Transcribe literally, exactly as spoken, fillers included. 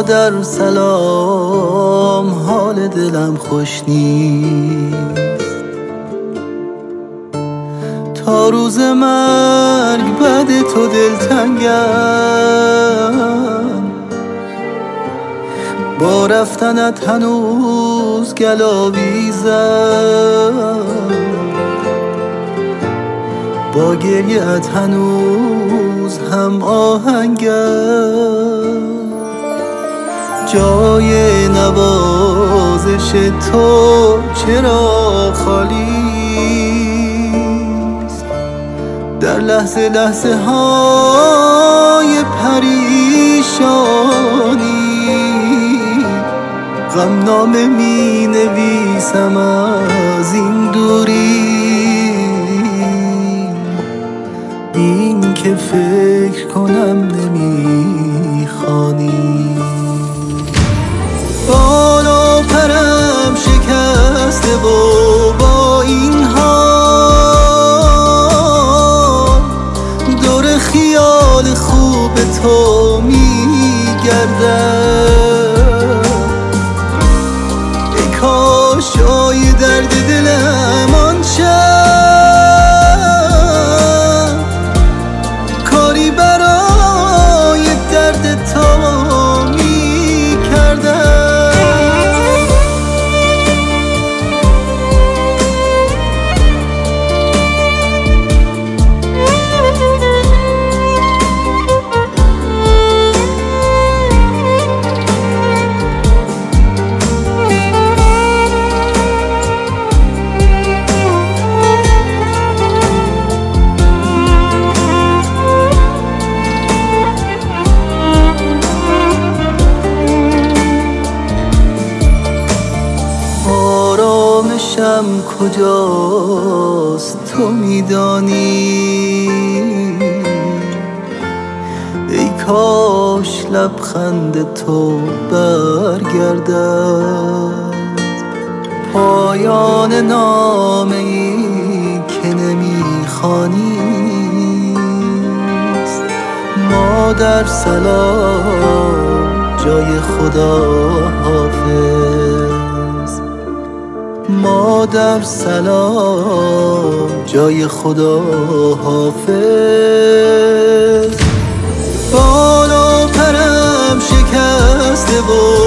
مادر سلام، حال دلم خوش نیست. تا روز مرگ بعد تو دلتنگم، با رفتنت هنوز گلاویزم، با گریه‌ات هنوز هم آهنگم. جای نوازش تو چرا خالیست؟ در لحظه لحظه های پریشانی غم نامه می نویسم از این دوری، این که فکر کنم نمی خوانی. بالا پرم شکسته و با این حال دور خیال خوب تو میگردم. ای کاش جای درد دلم آن شب کاری برای درد تو آرامشم کجاست تو میدانی؟ ای کاش لبخند تو برگردد، پایان نامه ای که نمیخوانیست. مادر سلام، جای خدا حافظ. مادر سلام، جای خدا حافظ. بالا پرم شکسته و